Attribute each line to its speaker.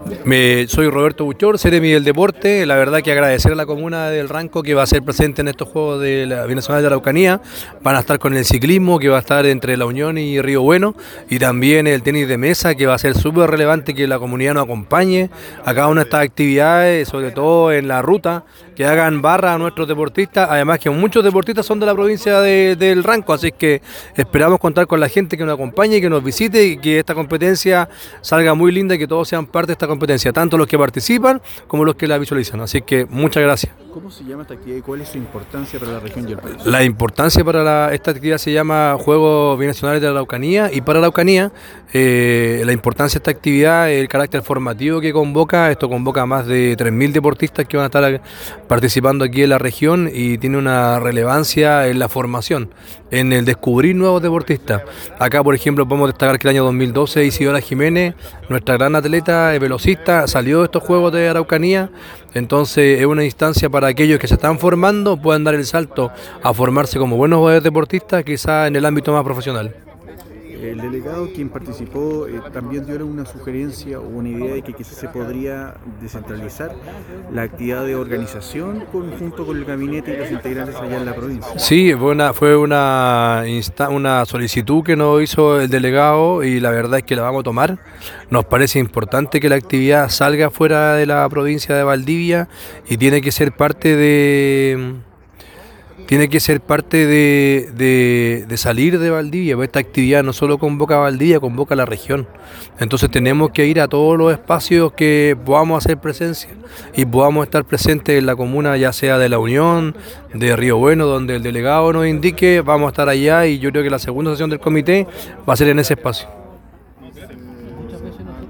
Speaker 1: Soy Roberto Buchor, Seremi del Deporte. La verdad que agradecer a la comuna del Ranco que va a ser presente en estos Juegos de la Binacional de Araucanía. Van a estar con el ciclismo que va a estar entre La Unión y Río Bueno, y también el tenis de mesa, que va a ser súper relevante que la comunidad nos acompañe a cada una de estas actividades, sobre todo en la ruta, que hagan barra a nuestros deportistas. Además que muchos deportistas son de la provincia del Ranco, así que esperamos contar con la gente que nos acompañe, que nos visite y que esta competencia salga muy linda y que todos sean parte de esta competencia, tanto los que participan como los que la visualizan. Así que muchas gracias.
Speaker 2: ¿Cómo se llama esta actividad y cuál es su importancia para la región y el país?
Speaker 1: La importancia para esta actividad se llama Juegos Binacionales de la Araucanía, y para la Araucanía la importancia de esta actividad es el carácter formativo que convoca. Esto convoca a más de 3.000 deportistas que van a estar participando aquí en la región, y tiene una relevancia en la formación, en el descubrir nuevos deportistas. Acá, por ejemplo, podemos destacar que el año 2012 Isidora Jiménez, nuestra gran atleta velocista, salió de estos Juegos de Araucanía. Entonces es una instancia para aquellos que se están formando, puedan dar el salto a formarse como buenos deportistas, quizás en el ámbito más profesional.
Speaker 2: El delegado quien participó también dio una sugerencia o una idea de que quizás se podría descentralizar la actividad de organización junto con el gabinete y los integrantes allá en la provincia.
Speaker 1: Sí, fue una solicitud que nos hizo el delegado, y la verdad es que la vamos a tomar. Nos parece importante que la actividad salga fuera de la provincia de Valdivia, y tiene que ser parte de salir de Valdivia, porque esta actividad no solo convoca a Valdivia, convoca a la región. Entonces tenemos que ir a todos los espacios que podamos hacer presencia y podamos estar presentes en la comuna, ya sea de La Unión, de Río Bueno, donde el delegado nos indique. Vamos a estar allá, y yo creo que la segunda sesión del comité va a ser en ese espacio.